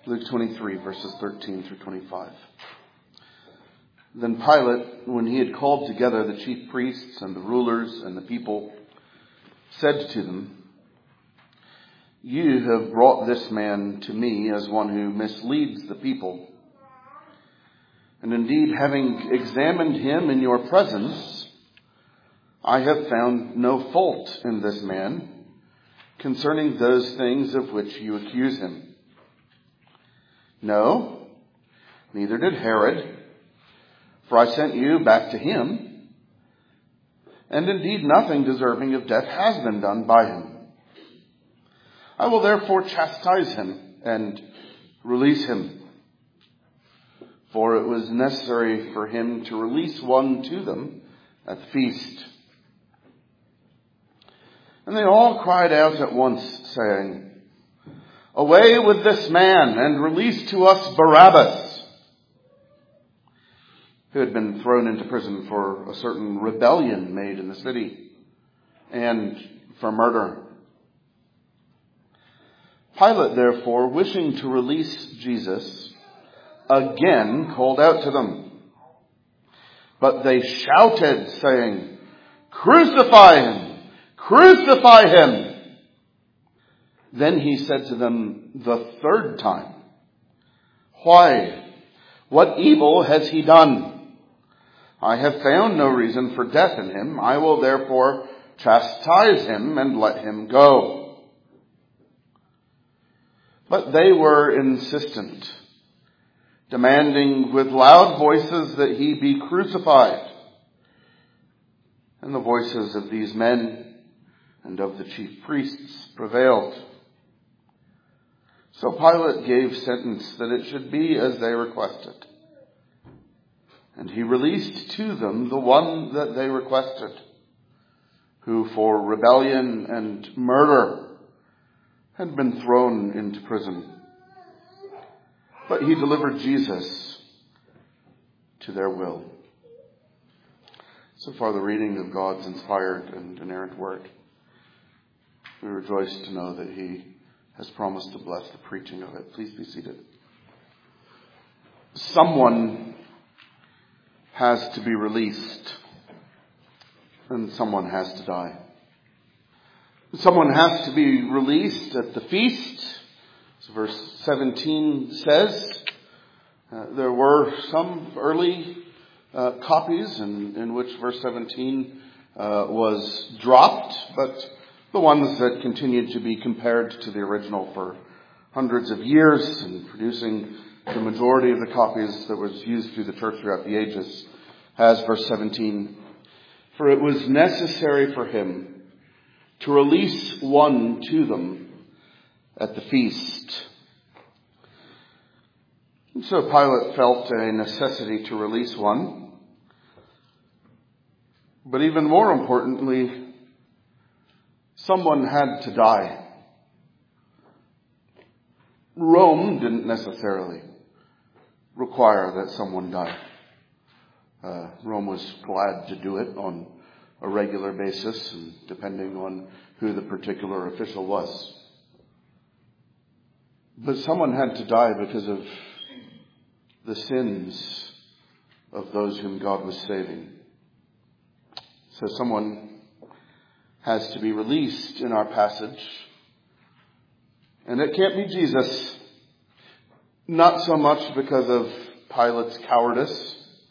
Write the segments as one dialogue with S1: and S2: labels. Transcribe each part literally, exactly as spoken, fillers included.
S1: Luke twenty-three, verses thirteen through twenty-five. Then Pilate, when he had called together the chief priests and the rulers and the people, said to them, "You have brought this man to me as one who misleads the people. And indeed, having examined him in your presence, I have found no fault in this man concerning those things of which you accuse him. No, neither did Herod, for I sent you back to him, and indeed nothing deserving of death has been done by him. I will therefore chastise him and release him, for it was necessary for him to release one to them at the feast." And they all cried out at once, saying, "Away with this man, and release to us Barabbas," who had been thrown into prison for a certain rebellion made in the city, and for murder. Pilate, therefore, wishing to release Jesus, again called out to them. But they shouted, saying, "Crucify him! Crucify him!" Then he said to them the third time, "Why, what evil has he done? I have found no reason for death in him. I will therefore chastise him and let him go." But they were insistent, demanding with loud voices that he be crucified. And the voices of these men and of the chief priests prevailed. So Pilate gave sentence that it should be as they requested. And he released to them the one that they requested, who for rebellion and murder had been thrown into prison. But he delivered Jesus to their will. So far the reading of God's inspired and inerrant word. We rejoice to know that he has promised to bless the preaching of it. Please be seated. Someone has to be released, and someone has to die. Someone has to be released at the feast, as verse seventeen says. Uh, there were some early uh, copies in, in which verse seventeen uh, was dropped, but the ones that continued to be compared to the original for hundreds of years and producing the majority of the copies that was used through the church throughout the ages has verse seventeen. For it was necessary for him to release one to them at the feast. And so Pilate felt a necessity to release one. But even more importantly, someone had to die. Rome didn't necessarily require that someone die. Uh, Rome was glad to do it on a regular basis, and depending on who the particular official was. But someone had to die because of the sins of those whom God was saving. So someone has to be released in our passage. And it can't be Jesus. Not so much because of Pilate's cowardice,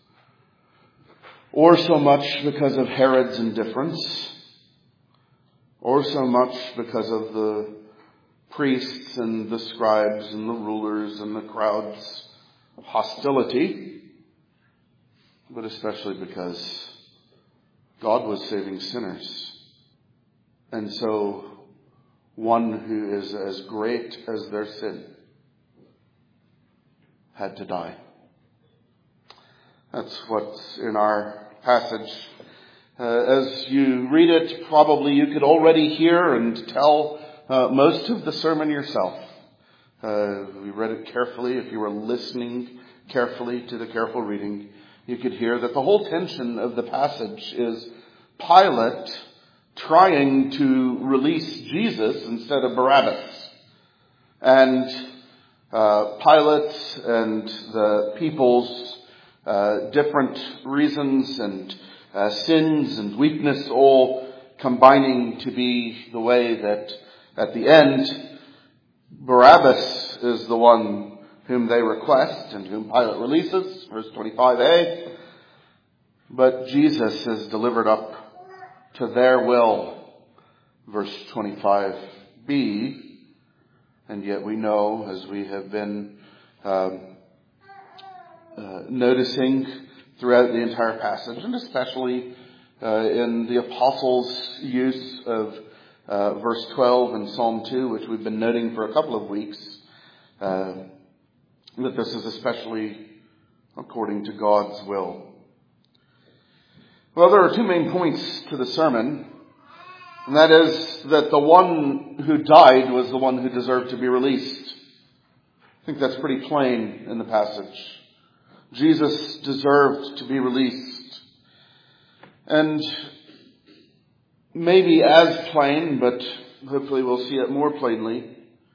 S1: or so much because of Herod's indifference, or so much because of the priests and the scribes and the rulers and the crowd's hostility, but especially because God was saving sinners. And so one who is as great as their sin had to die. That's what's in our passage. Uh, as you read it, probably you could already hear and tell uh, most of the sermon yourself. Uh, we read it carefully. If you were listening carefully to the careful reading, you could hear that the whole tension of the passage is Pilate trying to release Jesus instead of Barabbas. And uh, Pilate and the people's uh, different reasons and uh, sins and weakness all combining to be the way that at the end Barabbas is the one whom they request and whom Pilate releases, verse twenty-five a. But Jesus is delivered up to their will, verse twenty-five b. And yet we know, as we have been um, uh, noticing throughout the entire passage, and especially uh, in the apostles' use of uh, verse twelve in Psalm two, which we've been noting for a couple of weeks, uh, that this is especially according to God's will. Well, there are two main points to the sermon, and that is that the one who died was the one who deserved to be released. I think that's pretty plain in the passage. Jesus deserved to be released. And maybe as plain, but hopefully we'll see it more plainly,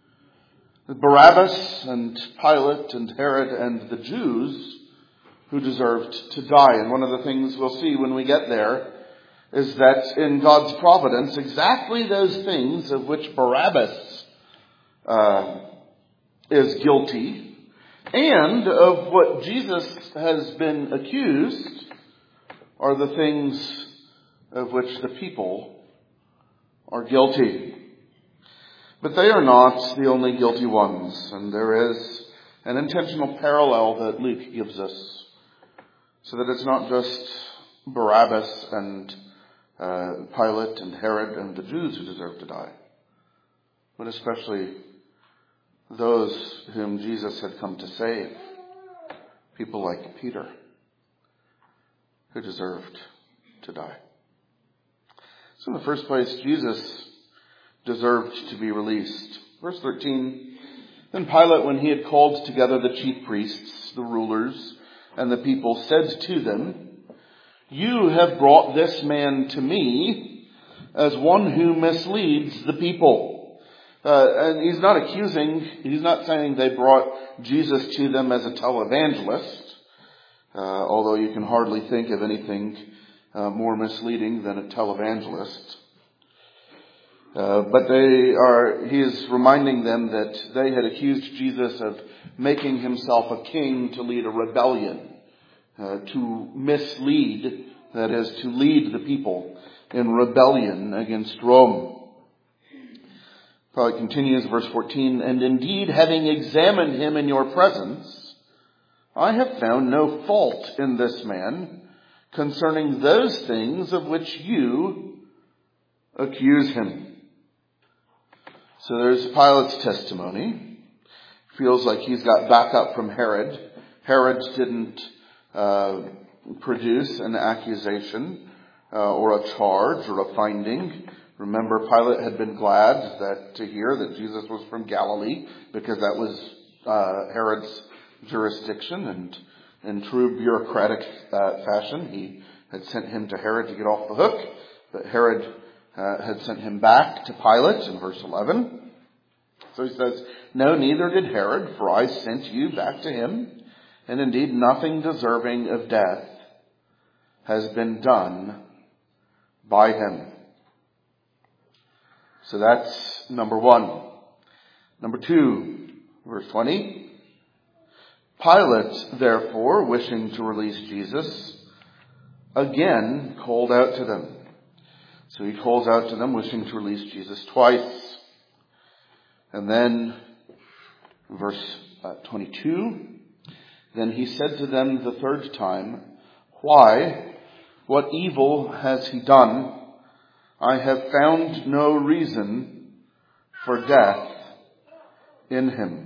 S1: Barabbas and Pilate and Herod and the Jews who deserved to die. And one of the things we'll see when we get there is that in God's providence, exactly those things of which Barabbas uh, is guilty and of what Jesus has been accused are the things of which the people are guilty. But they are not the only guilty ones, and there is an intentional parallel that Luke gives us, so that it's not just Barabbas and uh, Pilate and Herod and the Jews who deserve to die, but especially those whom Jesus had come to save, people like Peter, who deserved to die. So in the first place, Jesus deserved to be released. Verse thirteen, then Pilate, when he had called together the chief priests, the rulers, and the people, said to them, you have brought this man to me as one who misleads the people. Uh, and he's not accusing, he's not saying they brought Jesus to them as a televangelist, uh, although you can hardly think of anything uh, more misleading than a televangelist. Uh, but they are, he is reminding them that they had accused Jesus of making himself a king to lead a rebellion, uh, to mislead, that is, to lead the people in rebellion against Rome. Paul continues, verse fourteen, and indeed, having examined him in your presence, I have found no fault in this man concerning those things of which you accuse him. So there's Pilate's testimony. Feels like he's got backup from Herod. Herod didn't uh, produce an accusation uh, or a charge or a finding. Remember, Pilate had been glad that to hear that Jesus was from Galilee, because that was uh, Herod's jurisdiction, and in true bureaucratic uh, fashion, he had sent him to Herod to get off the hook. But Herod uh, had sent him back to Pilate in verse eleven. So he says, no, neither did Herod, for I sent you back to him, and indeed nothing deserving of death has been done by him. So that's number one. Number two, verse twenty. Pilate, therefore, wishing to release Jesus, again called out to them. So he calls out to them, wishing to release Jesus twice. And then, verse uh, twenty-two, then he said to them the third time, why? What evil has he done? I have found no reason for death in him.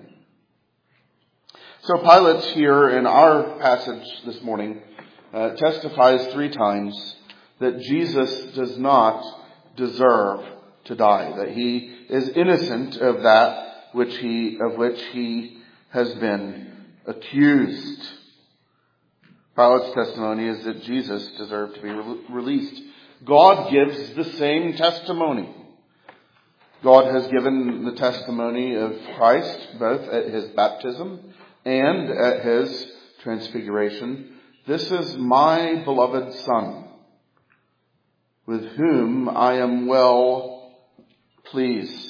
S1: So Pilate here in our passage this morning uh, testifies three times that Jesus does not deserve to die, that he is innocent of that which he of which he has been accused. Pilate's testimony is that Jesus deserved to be re- released. God gives the same testimony. God has given the testimony of Christ both at his baptism and at his transfiguration. This is my beloved Son, with whom I am well pleased.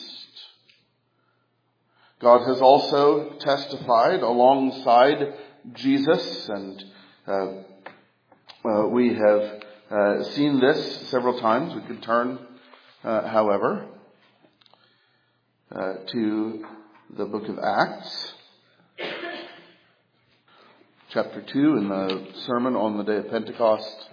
S1: God has also testified alongside Jesus, and uh, uh, we have uh, seen this several times. We could turn, uh, however, uh, to the book of Acts, chapter two, in the sermon on the day of Pentecost.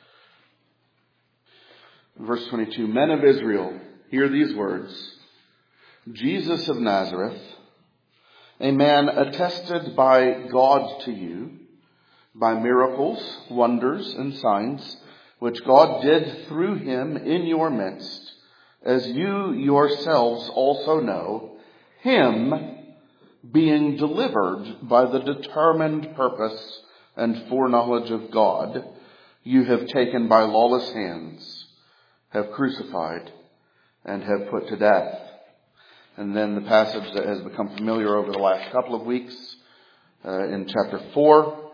S1: Verse twenty-two, Men of Israel, hear these words. Jesus of Nazareth, a man attested by God to you, by miracles, wonders, and signs, which God did through him in your midst, as you yourselves also know, him being delivered by the determined purpose and foreknowledge of God, you have taken by lawless hands, have crucified, and have put to death. And then the passage that has become familiar over the last couple of weeks, uh, in chapter four,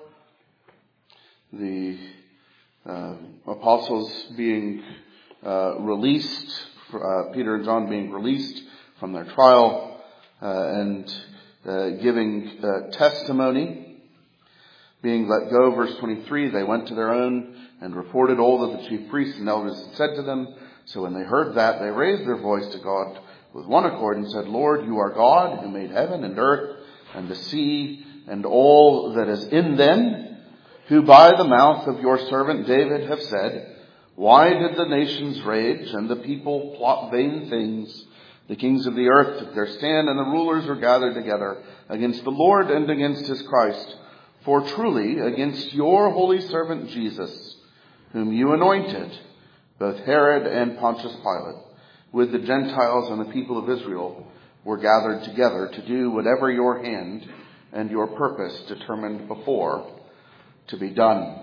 S1: the uh, apostles being uh, released, uh, Peter and John being released from their trial, uh, and uh, giving uh, testimony, being let go. Verse twenty-three, they went to their own and reported all that the chief priests and elders had said to them. So when they heard that, they raised their voice to God with one accord and said, Lord, you are God who made heaven and earth and the sea and all that is in them, who by the mouth of your servant David have said, why did the nations rage and the people plot vain things? The kings of the earth took their stand and the rulers were gathered together against the Lord and against his Christ. For truly against your holy servant Jesus, whom you anointed, both Herod and Pontius Pilate, with the Gentiles and the people of Israel, were gathered together to do whatever your hand and your purpose determined before to be done.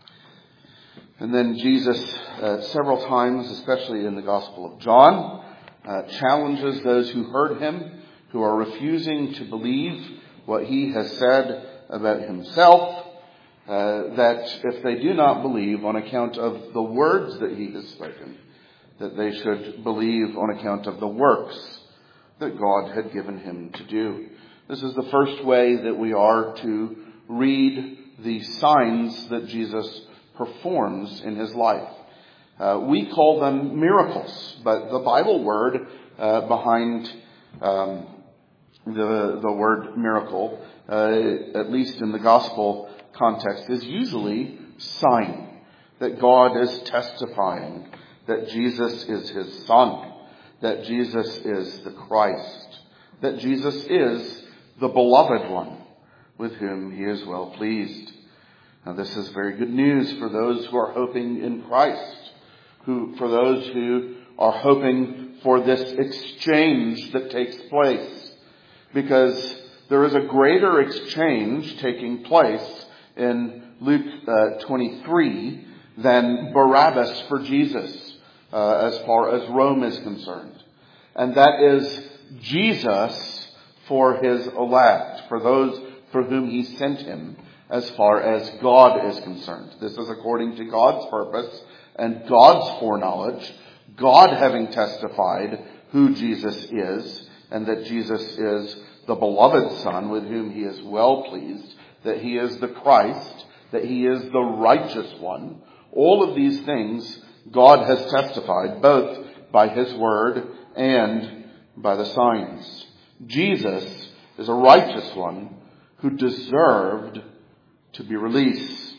S1: And then Jesus, uh, several times, especially in the Gospel of John, uh, challenges those who heard him, who are refusing to believe what he has said about himself, uh, that if they do not believe on account of the words that he has spoken, that they should believe on account of the works that God had given him to do. This is the first way that we are to read the signs that Jesus performs in his life. Uh, we call them miracles, but the Bible word uh, behind um, the, the word miracle, uh, at least in the gospel context, is usually sign, that God is testifying that Jesus is his Son, that Jesus is the Christ, that Jesus is the beloved one with whom he is well pleased. Now this is very good news for those who are hoping in Christ, who, for those who are hoping for this exchange that takes place, because there is a greater exchange taking place in Luke uh, twenty-three than Barabbas for Jesus. Uh, as far as Rome is concerned. And that is Jesus for his elect, for those for whom he sent him, as far as God is concerned. This is according to God's purpose and God's foreknowledge, God having testified who Jesus is, and that Jesus is the beloved Son with whom he is well pleased, that he is the Christ, that he is the righteous one. All of these things God has testified, both by his word and by the signs. Jesus is a righteous one who deserved to be released.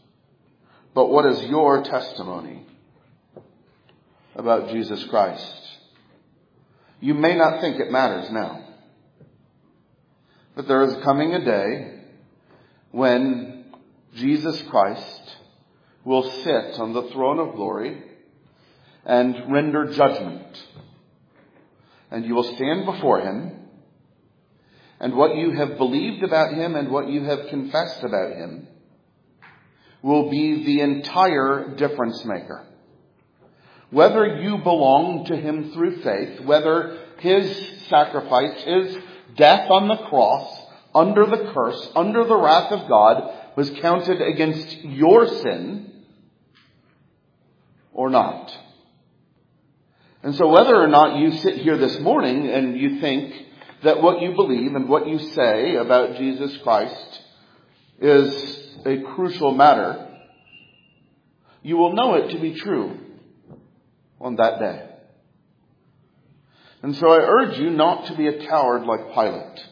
S1: But what is your testimony about Jesus Christ? You may not think it matters now, but there is coming a day when Jesus Christ will sit on the throne of glory and render judgment. And you will stand before him, and what you have believed about him and what you have confessed about him will be the entire difference maker. Whether you belong to him through faith, whether his sacrifice, his death on the cross, under the curse, under the wrath of God, was counted against your sin or not. And so whether or not you sit here this morning and you think that what you believe and what you say about Jesus Christ is a crucial matter, you will know it to be true on that day. And so I urge you not to be a coward like Pilate,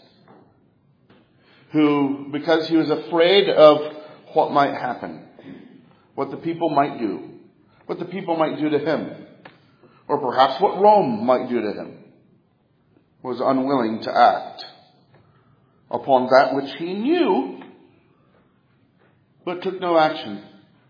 S1: who, because he was afraid of what might happen, what the people might do, what the people might do to him, or perhaps what Rome might do to him, was unwilling to act upon that which he knew, but took no action.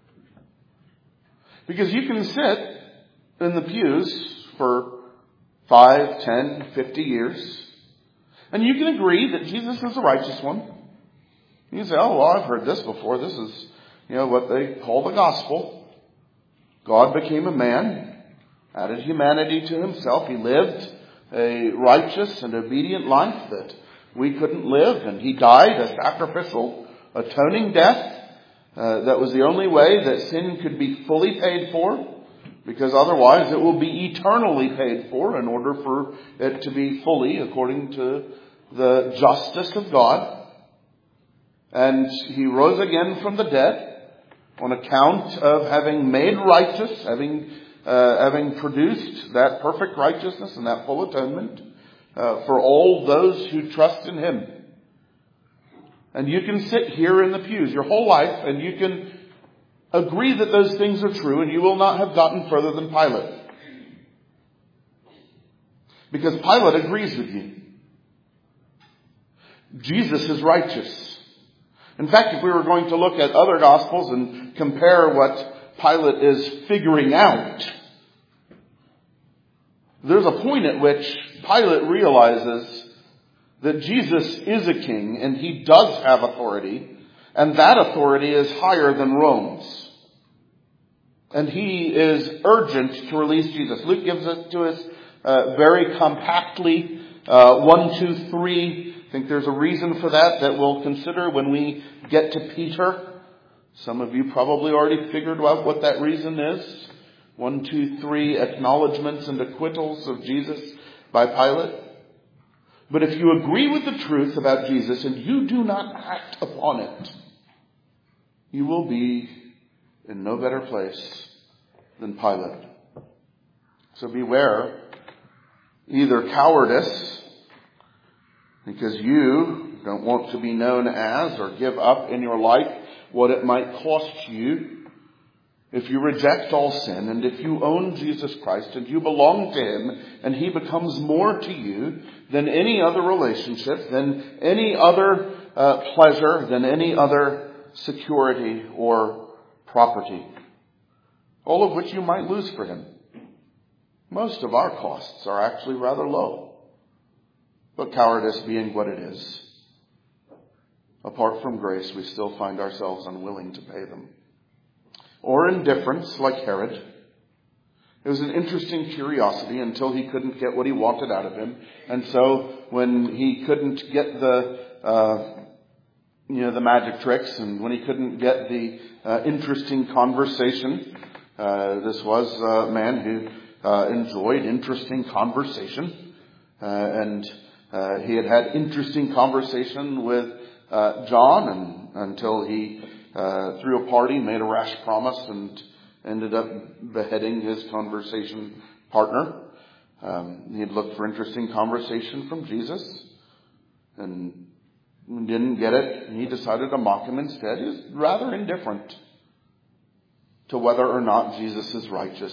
S1: Because you can sit in the pews for five, ten, fifty years, and you can agree that Jesus is the righteous one. You can say, oh, well, I've heard this before. This is, you know, what they call the gospel. God became a man, added humanity to himself. He lived a righteous and obedient life that we couldn't live, and he died a sacrificial, atoning death. Uh, that was the only way that sin could be fully paid for, because otherwise it will be eternally paid for in order for it to be fully according to the justice of God. And he rose again from the dead on account of having made righteous, having uh, having produced that perfect righteousness and that full atonement uh, for all those who trust in him. And you can sit here in the pews your whole life and you can agree that those things are true, and you will not have gotten further than Pilate. Because Pilate agrees with you. Jesus is righteous. In fact, if we were going to look at other Gospels and compare what Pilate is figuring out, there's a point at which Pilate realizes that Jesus is a king and he does have authority, and that authority is higher than Rome's. And he is urgent to release Jesus. Luke gives it to us uh, very compactly, uh, one, two, three. I think there's a reason for that that we'll consider when we get to Peter. Some of you probably already figured out what that reason is. One, two, three acknowledgments and acquittals of Jesus by Pilate. But if you agree with the truth about Jesus and you do not act upon it, you will be in no better place than Pilate. So beware either cowardice, because you don't want to be known as or give up in your life what it might cost you if you reject all sin, and if you own Jesus Christ and you belong to him and he becomes more to you than any other relationship, than any other uh, pleasure, than any other security or property, all of which you might lose for him. Most of our costs are actually rather low, but cowardice being what it is, apart from grace, we still find ourselves unwilling to pay them. Or indifference, like Herod. It was an interesting curiosity until he couldn't get what he wanted out of him. And so when he couldn't get the, uh, you know, the magic tricks, and when he couldn't get the uh, interesting conversation, uh, this was a man who uh, enjoyed interesting conversation. Uh, and uh, he had had interesting conversation with uh, John and, until he Uh, threw a party, made a rash promise, and ended up beheading his conversation partner. Um, he had looked for interesting conversation from Jesus and didn't get it. And he decided to mock him instead. He was rather indifferent to whether or not Jesus is righteous.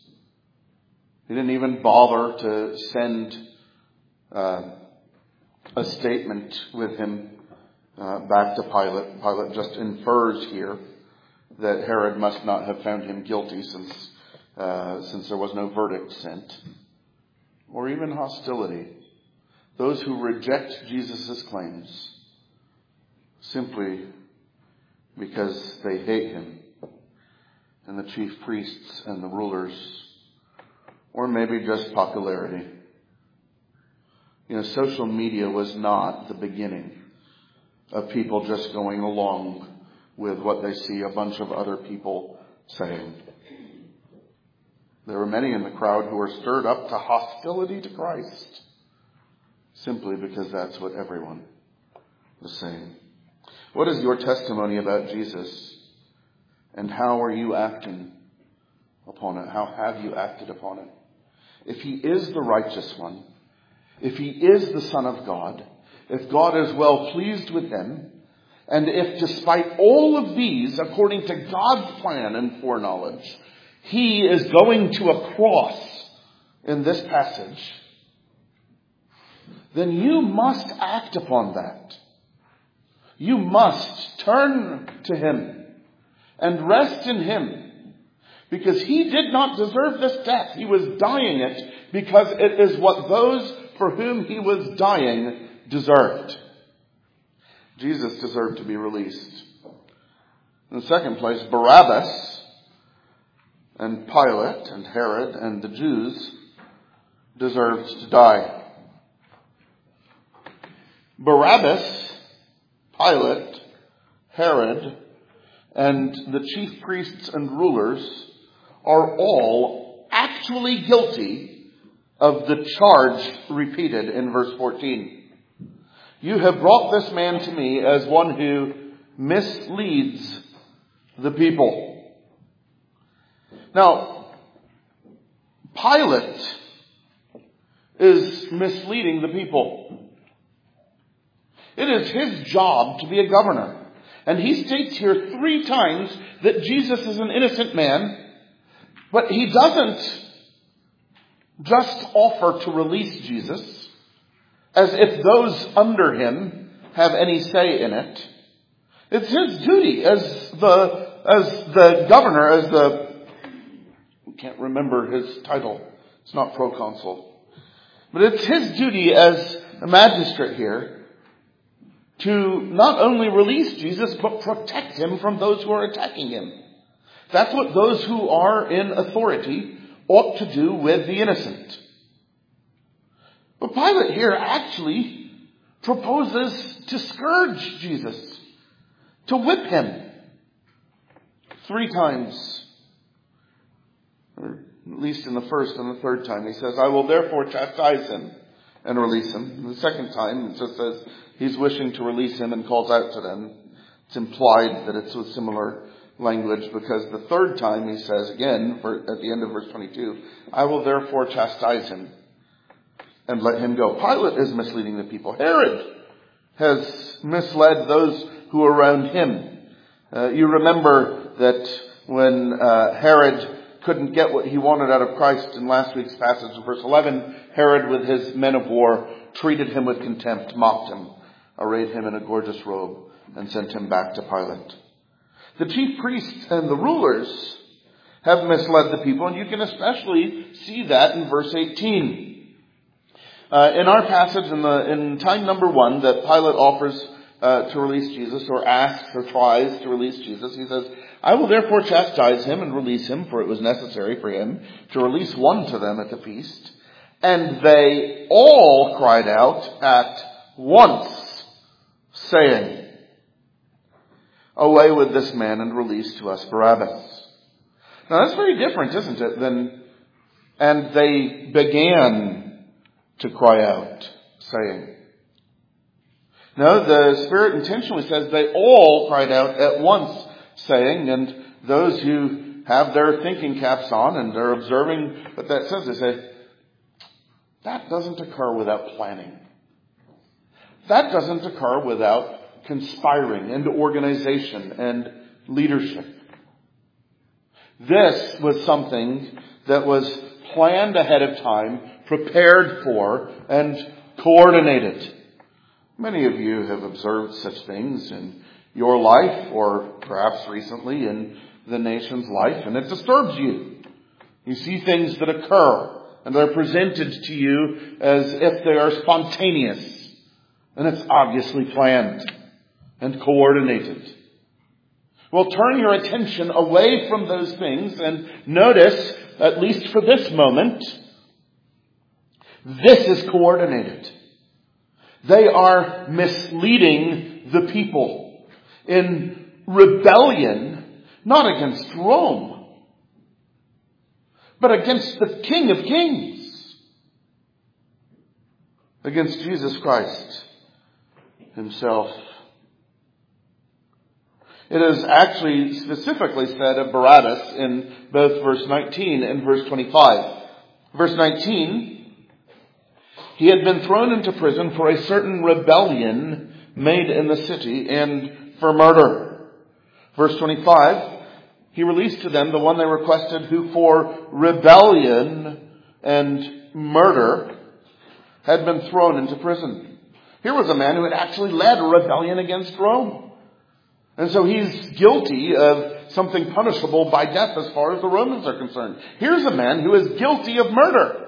S1: He didn't even bother to send uh, a statement with him Uh, back to Pilate. Pilate just infers here that Herod must not have found him guilty since uh, since there was no verdict sent. Or even hostility. Those who reject Jesus' claims simply because they hate him, and the chief priests and the rulers, or maybe just popularity. You know, social media was not the beginning of people just going along with what they see a bunch of other people saying. There were many in the crowd who were stirred up to hostility to Christ simply because that's what everyone was saying. What is your testimony about Jesus? And how are you acting upon it? How have you acted upon it? If he is the righteous one, if he is the Son of God, if God is well pleased with him, and if despite all of these, according to God's plan and foreknowledge, he is going to a cross in this passage, then you must act upon that. You must turn to him and rest in him, because he did not deserve this death. He was dying it because it is what those for whom he was dying deserved. Jesus deserved to be released. In the second place, Barabbas and Pilate and Herod and the Jews deserved to die. Barabbas, Pilate, Herod, and the chief priests and rulers are all actually guilty of the charge repeated in verse fourteen. You have brought this man to me as one who misleads the people. Now, Pilate is misleading the people. It is his job to be a governor. And he states here three times that Jesus is an innocent man, but he doesn't just offer to release Jesus as if those under him have any say in it. It's his duty as the as the governor, as the I can't remember his title. It's not proconsul. But it's his duty as a magistrate here to not only release Jesus, but protect him from those who are attacking him. That's what those who are in authority ought to do with the innocent. But Pilate here actually proposes to scourge Jesus, to whip him three times. Or at least in the first and the third time. He says, I will therefore chastise him and release him. And the second time, it just says he's wishing to release him and calls out to them. It's implied that it's with similar language, because the third time he says again, for, at the end of verse twenty-two, I will therefore chastise him and let him go. Pilate is misleading the people. Herod has misled those who are around him. Uh, you remember that when uh, Herod couldn't get what he wanted out of Christ in last week's passage in verse eleven, Herod with his men of war treated him with contempt, mocked him, arrayed him in a gorgeous robe, and sent him back to Pilate. The chief priests and the rulers have misled the people, and you can especially see that in verse eighteen. Uh, in our passage, in, the, in time number one, that Pilate offers uh, to release Jesus, or asks or tries to release Jesus, he says, I will therefore chastise him and release him, for it was necessary for him to release one to them at the feast. And they all cried out at once, saying, away with this man and release to us Barabbas. Now that's very different, isn't it, than, and they began to cry out, saying. No, the Spirit intentionally says they all cried out at once, saying, and those who have their thinking caps on and are observing what that says, they say, that doesn't occur without planning. That doesn't occur without conspiring and organization and leadership. This was something that was planned ahead of time, prepared for, and coordinated. Many of you have observed such things in your life, or perhaps recently in the nation's life, and it disturbs you. You see things that occur, and they're presented to you as if they are spontaneous, and it's obviously planned and coordinated. Well, turn your attention away from those things and notice, at least for this moment, this is coordinated. They are misleading the people in rebellion, not against Rome, but against the King of Kings, against Jesus Christ himself. It is actually specifically said of Barabbas in both verse nineteen and verse twenty-five. Verse nineteen, he had been thrown into prison for a certain rebellion made in the city and for murder. Verse twenty-five, he released to them the one they requested, who for rebellion and murder had been thrown into prison. Here was a man who had actually led a rebellion against Rome. And so he's guilty of something punishable by death as far as the Romans are concerned. Here's a man who is guilty of murder.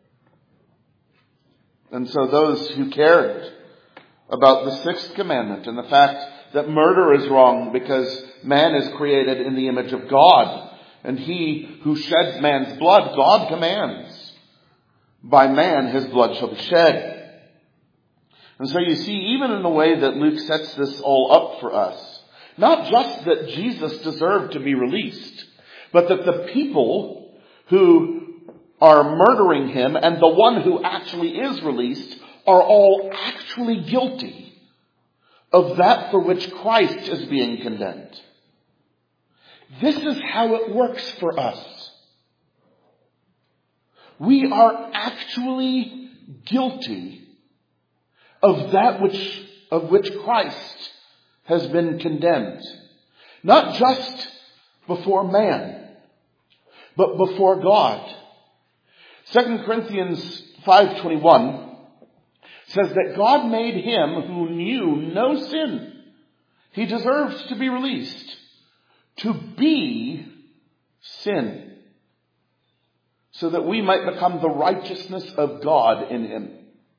S1: And so those who cared about the sixth commandment and the fact that murder is wrong because man is created in the image of God, and he who sheds man's blood, God commands, by man his blood shall be shed. And so you see, even in the way that Luke sets this all up for us, not just that Jesus deserved to be released, but that the people who are murdering him and the one who actually is released are all actually guilty of that for which Christ is being condemned. This is how it works for us. We are actually guilty of that which, of which Christ has been condemned. Not just before man, but before God. Second Corinthians five twenty-one says that God made him who knew no sin. He deserves to be released, to be sin, so that we might become the righteousness of God in him.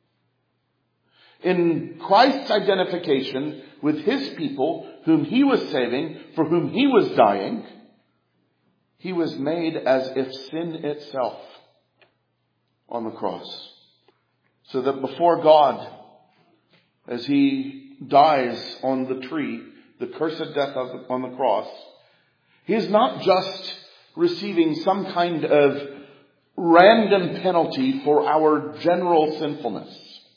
S1: In Christ's identification with his people, whom he was saving, for whom he was dying, he was made as if sin itself on the cross. So that before God, as he dies on the tree, the cursed death on the cross, he is not just receiving some kind of random penalty for our general sinfulness.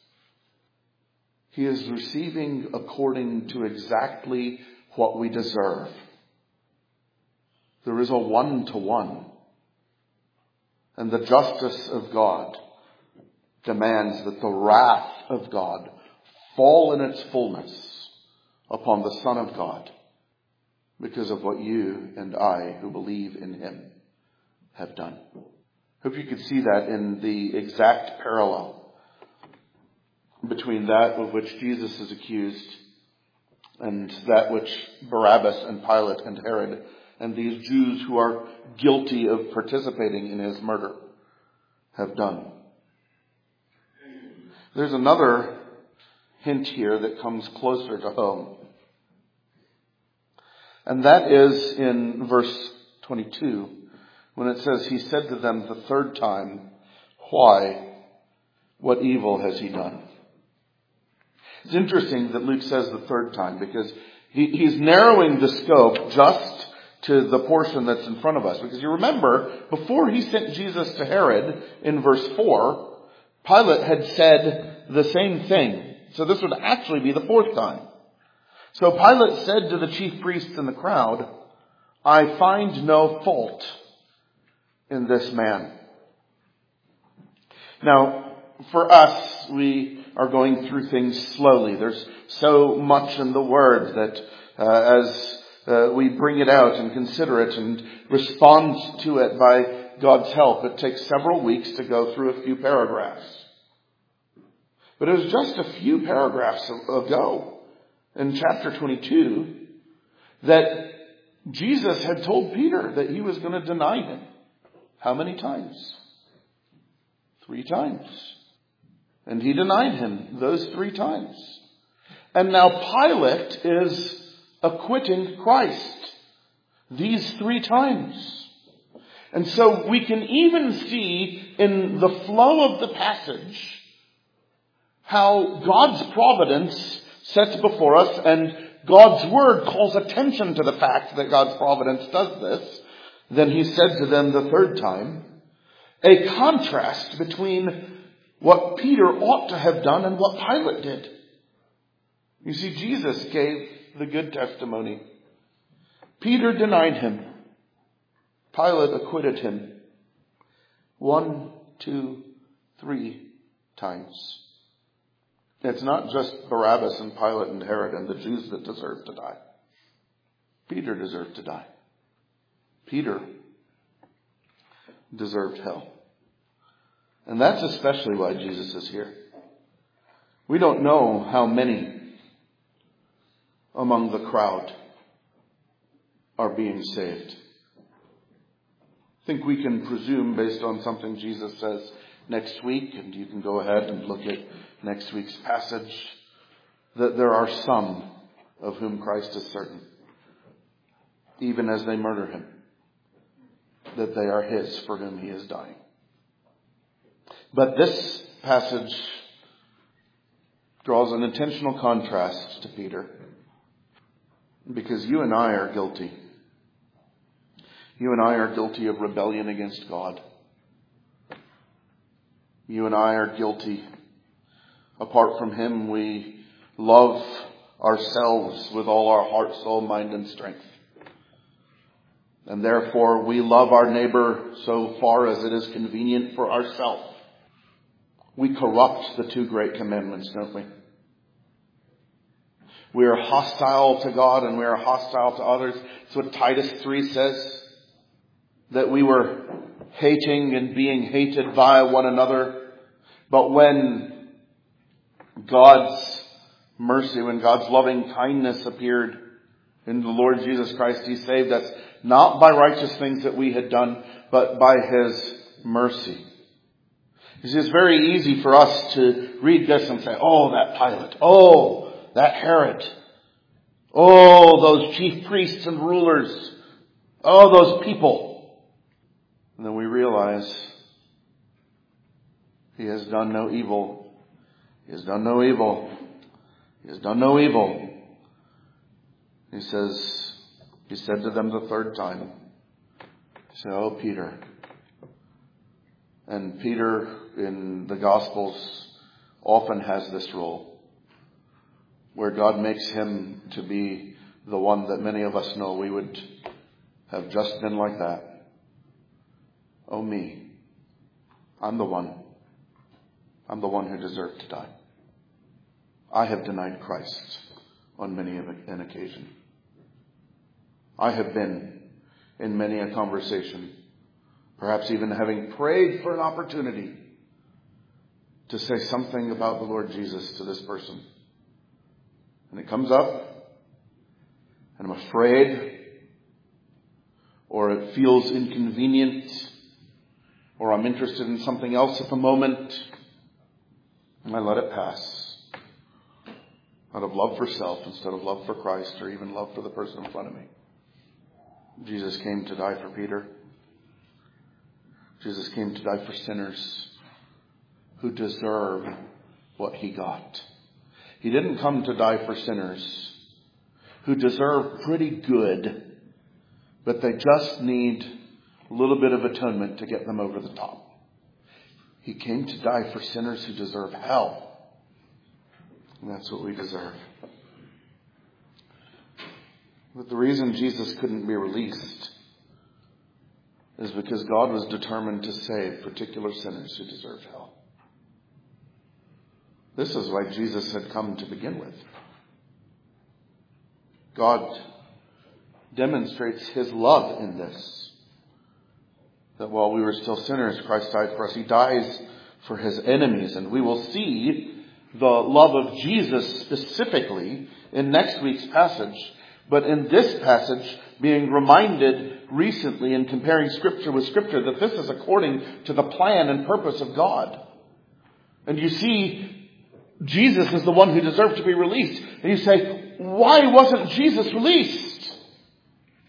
S1: He is receiving according to exactly what we deserve. There is a one-to-one. And the justice of God demands that the wrath of God fall in its fullness upon the Son of God because of what you and I, who believe in him, have done. Hope you could see that in the exact parallel between that of which Jesus is accused and that which Barabbas and Pilate and Herod and these Jews who are guilty of participating in his murder have done. There's another hint here that comes closer to home. And that is in verse twenty-two, when it says, he said to them the third time, why? What evil has he done? It's interesting that Luke says the third time, because he, he's narrowing the scope just to the portion that's in front of us. Because you remember, before he sent Jesus to Herod in verse four, Pilate had said the same thing. So this would actually be the fourth time. So Pilate said to the chief priests and the crowd, I find no fault in this man. Now, for us, we are going through things slowly. There's so much in the Word that uh, as uh, we bring it out and consider it and respond to it by God's help, it takes several weeks to go through a few paragraphs. But it was just a few paragraphs ago in chapter twenty-two that Jesus had told Peter that he was going to deny him. How many times? Three times. And he denied him those three times. And now Pilate is acquitting Christ these three times. And so we can even see in the flow of the passage how God's providence sets before us, and God's word calls attention to the fact that God's providence does this, then he said to them the third time, a contrast between what Peter ought to have done and what Pilate did. You see, Jesus gave the good testimony. Peter denied him. Pilate acquitted him. One, two, three times. It's not just Barabbas and Pilate and Herod and the Jews that deserve to die. Peter deserved to die. Peter deserved hell. And that's especially why Jesus is here. We don't know how many among the crowd are being saved. I think we can presume, based on something Jesus says next week, and you can go ahead and look at next week's passage, that there are some of whom Christ is certain, even as they murder him, that they are his for whom he is dying. But this passage draws an intentional contrast to Peter, because you and I are guilty. You and I are guilty of rebellion against God. You and I are guilty. Apart from him, we love ourselves with all our heart, soul, mind, and strength. And therefore, we love our neighbor so far as it is convenient for ourselves. We corrupt the two great commandments, don't we? We are hostile to God and we are hostile to others. That's what Titus three says. That we were hating and being hated by one another. But when God's mercy, when God's loving kindness appeared in the Lord Jesus Christ, he saved us not by righteous things that we had done, but by his mercy. You see, it's very easy for us to read this and say, oh, that Pilate, oh, that Herod, oh, those chief priests and rulers, oh, those people. And then we realize he has done no evil. He has done no evil. He has done no evil. He says, he said to them the third time, he said, oh, Peter. And Peter in the Gospels often has this role, where God makes him to be the one that many of us know we would have just been like that. Oh, me. I'm the one. I'm the one who deserved to die. I have denied Christ on many an occasion. I have been in many a conversation, perhaps even having prayed for an opportunity to say something about the Lord Jesus to this person. And it comes up, and I'm afraid, or it feels inconvenient, or I'm interested in something else at the moment, and I let it pass. Out of love for self instead of love for Christ, or even love for the person in front of me. Jesus came to die for Peter. Jesus came to die for sinners who deserve what he got. He didn't come to die for sinners who deserve pretty good, but they just need a little bit of atonement to get them over the top. He came to die for sinners who deserve hell. And that's what we deserve. But the reason Jesus couldn't be released is because God was determined to save particular sinners who deserved hell. This is why Jesus had come to begin with. God demonstrates his love in this. That while we were still sinners, Christ died for us. He dies for his enemies. And we will see the love of Jesus specifically in next week's passage. But in this passage, being reminded recently in comparing Scripture with Scripture that this is according to the plan and purpose of God. And you see, Jesus is the one who deserved to be released. And you say, why wasn't Jesus released?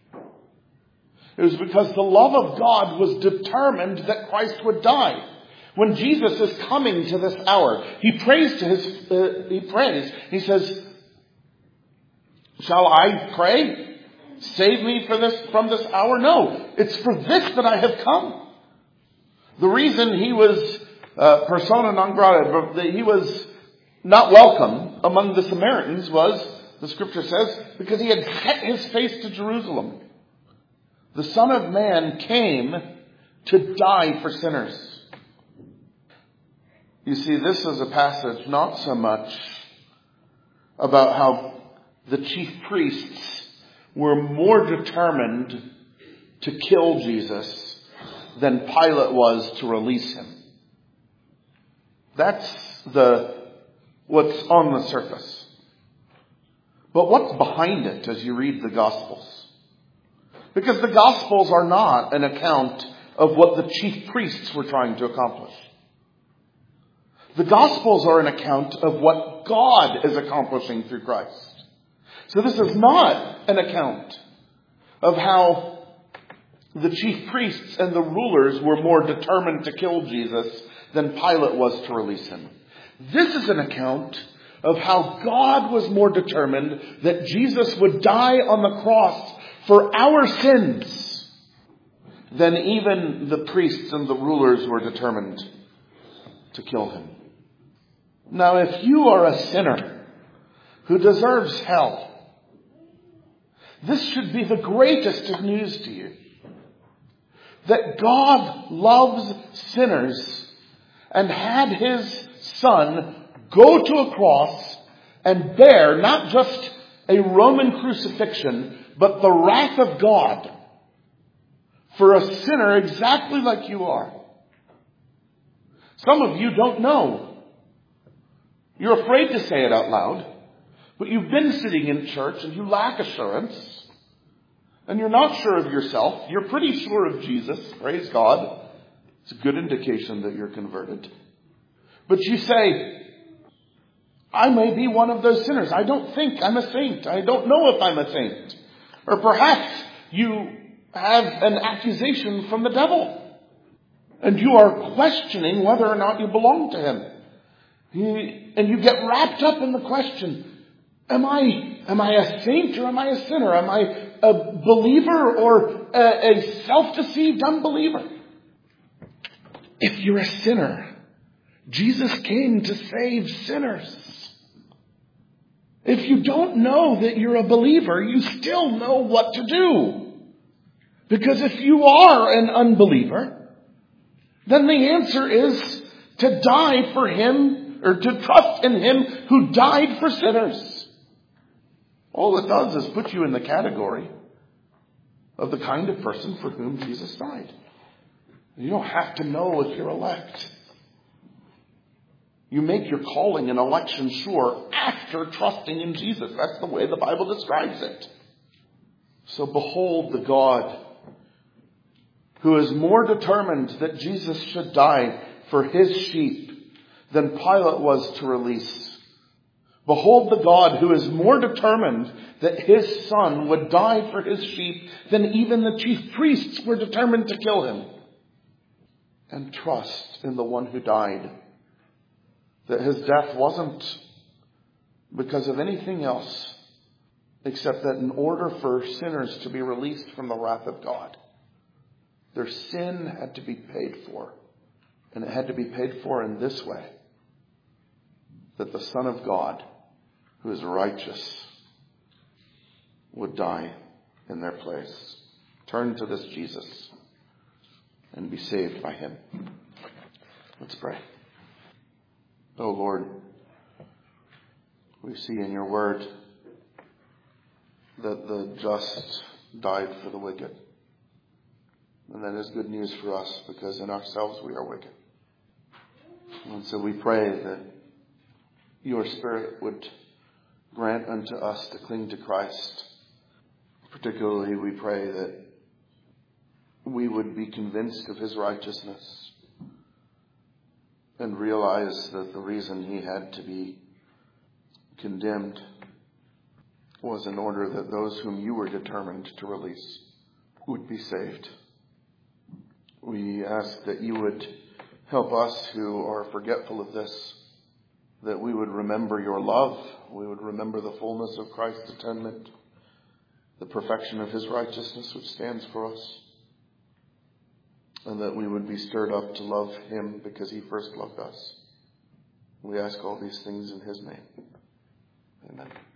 S1: It was because the love of God was determined that Christ would die. When Jesus is coming to this hour, he prays to his, uh, he prays. He says, shall I pray? Save me for this, from this hour? No, it's for this that I have come. The reason he was uh, persona non grata, that he was not welcome among the Samaritans was, the scripture says, because he had set his face to Jerusalem. The Son of Man came to die for sinners. You see, this is a passage not so much about how the chief priests were more determined to kill Jesus than Pilate was to release him. That's the what's on the surface. But what's behind it as you read the Gospels? Because the Gospels are not an account of what the chief priests were trying to accomplish. The Gospels are an account of what God is accomplishing through Christ. So this is not an account of how the chief priests and the rulers were more determined to kill Jesus than Pilate was to release him. This is an account of how God was more determined that Jesus would die on the cross for our sins than even the priests and the rulers were determined to kill him. Now, if you are a sinner who deserves hell, this should be the greatest of news to you. That God loves sinners and had his Son go to a cross and bear not just a Roman crucifixion, but the wrath of God for a sinner exactly like you are. Some of you don't know. You're afraid to say it out loud, but you've been sitting in church and you lack assurance, and you're not sure of yourself. You're pretty sure of Jesus. Praise God. It's a good indication that you're converted. But you say, I may be one of those sinners. I don't think I'm a saint. I don't know if I'm a saint. Or perhaps you have an accusation from the devil, and you are questioning whether or not you belong to him. And you get wrapped up in the question, am I, am I a saint or am I a sinner? Am I a believer or a, a self-deceived unbeliever? If you're a sinner, Jesus came to save sinners. If you don't know that you're a believer, you still know what to do. Because if you are an unbeliever, then the answer is to die for him, or to trust in him who died for sinners. All it does is put you in the category of the kind of person for whom Jesus died. You don't have to know if you're elect. You make your calling and election sure after trusting in Jesus. That's the way the Bible describes it. So behold the God who is more determined that Jesus should die for his sheep than Pilate was to release. Behold the God who is more determined that his Son would die for his sheep than even the chief priests were determined to kill him. And trust in the one who died, that his death wasn't because of anything else except that in order for sinners to be released from the wrath of God, their sin had to be paid for. And it had to be paid for in this way, that the Son of God, who is righteous, would die in their place. Turn to this Jesus and be saved by him. Let's pray. Oh Lord, we see in your word that the just died for the wicked. And that is good news for us, because in ourselves we are wicked. And so we pray that your Spirit would grant unto us to cling to Christ. Particularly, we pray that we would be convinced of his righteousness and realize that the reason he had to be condemned was in order that those whom you were determined to release would be saved. We ask that you would Help us who are forgetful of this, that we would remember your love, we would remember the fullness of Christ's atonement, the perfection of his righteousness which stands for us, and that we would be stirred up to love him because he first loved us. We ask all these things in his name. Amen.